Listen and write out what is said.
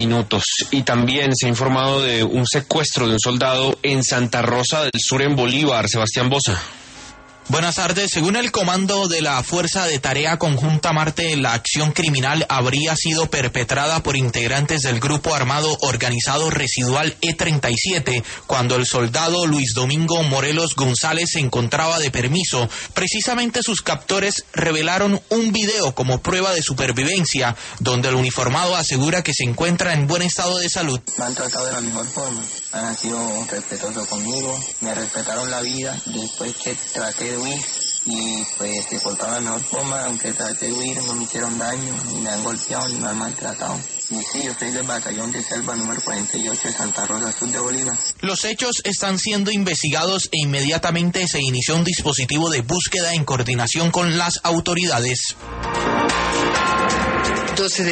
minutos. Y también se ha informado de un secuestro de un soldado en Santa Rosa del Sur, en Bolívar. Sebastián Boza. Buenas tardes. Según el comando de la Fuerza de Tarea Conjunta Marte, la acción criminal habría sido perpetrada por integrantes del grupo armado organizado residual E37, cuando el soldado Luis Domingo Morelos González se encontraba de permiso. Precisamente sus captores revelaron un video como prueba de supervivencia, donde el uniformado asegura que se encuentra en buen estado de salud. Me han tratado de la mejor forma, han sido respetuosos conmigo, me respetaron la vida después que traté de huir y pues se portaron de la mejor forma, aunque traté de huir no me hicieron daño, ni me han golpeado, ni me han maltratado. Y sí, yo soy del batallón de selva número 48 de Santa Rosa Sur de Bolívar. Los hechos están siendo investigados e inmediatamente se inició un dispositivo de búsqueda en coordinación con las autoridades. 12 de